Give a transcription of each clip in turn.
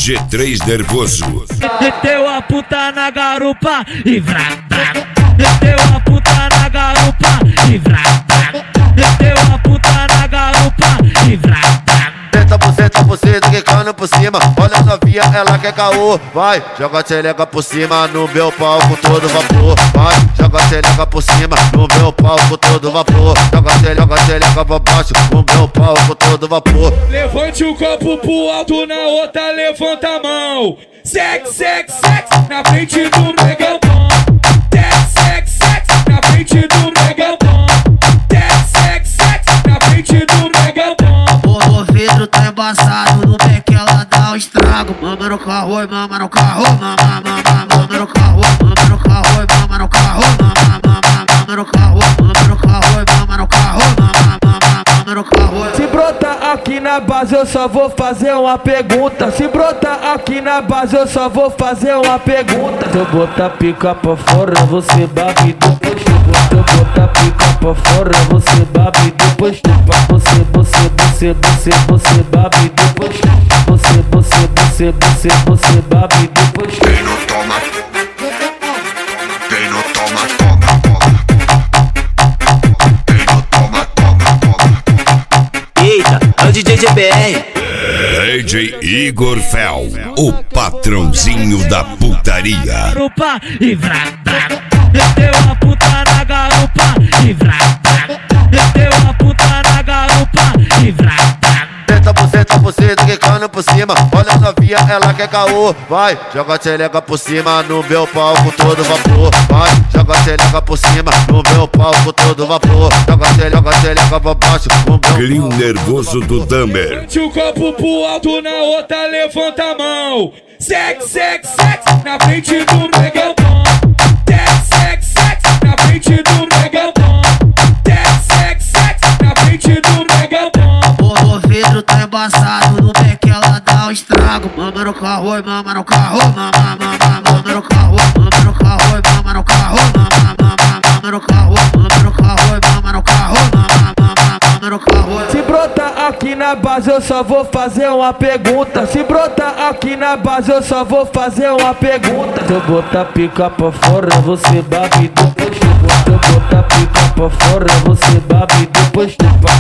G3 nervoso. Meteu a puta na garupa e vrada. Meteu a puta na garupa e vrada. Meteu a puta na garupa e vrada. Senta por cima, quicando por cima. Olha a novinha, ela quer caô. Vai, joga a xereca por cima no meu palco todo vapor. Vai, joga a xereca por cima no meu palco todo vapor. Joga a xereca pra baixo no meu palco todo vapor. Levante o copo pro alto, na outra levanta a mão. Sex, sex, sex, na frente do megabom. Sex, sex, sex, na frente do megabom. Sex, sex, na frente do megabom. O vidro tá embaçado, no pé que ela dá o estrago. Mama no carro, mama no carro, mama no carro, mama no carro, mama no carro, mama no carro, mama no carro, mama no carro, mama no carro. Se brotar aqui na base eu só vou fazer uma pergunta. Se brotar aqui na base eu só vou fazer uma pergunta. Se eu botar pica pra fora você babe depois chupa. Se eu botar pica pra fora você babe depois chupa. Você babe depois chupa. Você babe depois chupa. Vem no toma, vem no toma, toma, toma. Vem no toma, toma, toma. Eita, é o DJ GBR. DJ Igor Fel, o patrãozinho da putaria. Garupa e vrada. Meteu a puta na garupa e vrada. Meteu a puta na garupa e vrada. Senta por cima, quicando por cima. Olha a novinha, ela quer caô. Vai, joga a xereca por cima no meu palco todo vapor. Vai, joga a xereca por cima no meu palco todo vapor. Joga a xereca pra baixo no meu Grill nervoso do Dumber. Levante o copo pro alto, na outra levanta a mão. Sex, sex, sex, na frente do megabom. Sex, sex, na frente do megabom. Sex, sex, na frente do megabom. O vidro tá embaçado, no pé que ela dá o estrago. Mama no carro, mama no carro, mama no carro, mama no carro, mama no carro, mama no carro, mama no carro, mama no carro, mama no carro. Se brotar aqui na base eu só vou fazer uma pergunta. Se brotar aqui na base eu só vou fazer uma pergunta. Se eu botar pica pra fora você babe depois chupa. Se eu botar pica pra fora você babe depois chupa.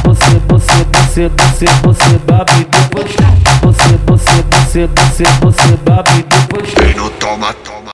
Você babe depois chupa. Você babe depois chupa. Vem no toma, toma.